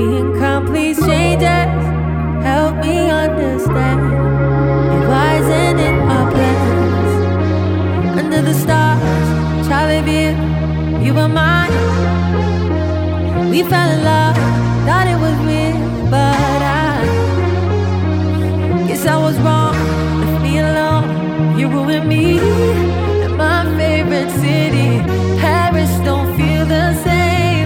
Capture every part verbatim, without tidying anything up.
being complete strangers. Help me understand. It wasn't in our plans. Under the stars, Charlie view, you were mine. We fell in love, thought it was real, but I guess I was wrong. Left me alone, you ruined me. In my favorite city, Paris don't feel the same.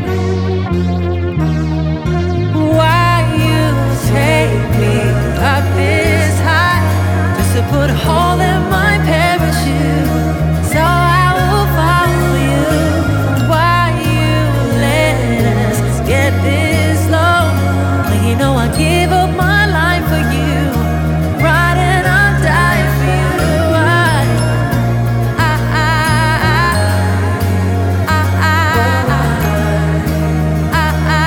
Why you take me up this high just to put a hole in my parachute so I will follow you? Why you let us get this low when you know I give up my life for you? Right, and I'll die for you. I, I, I, I, I, I,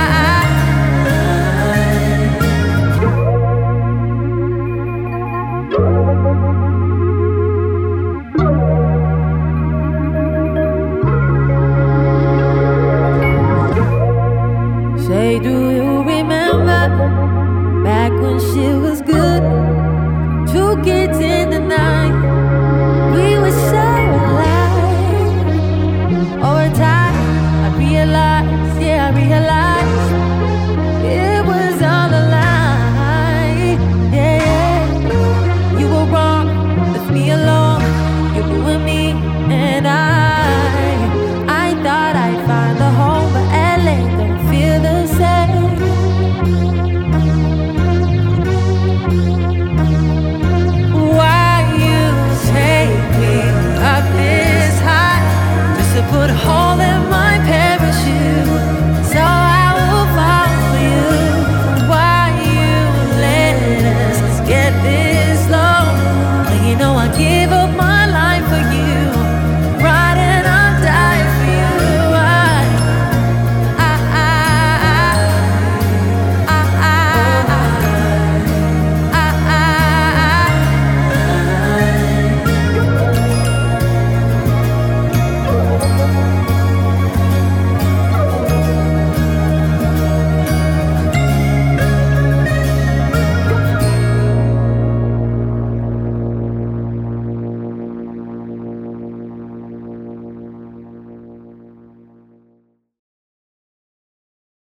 Say, do you remember back when shit was good? Two kids in the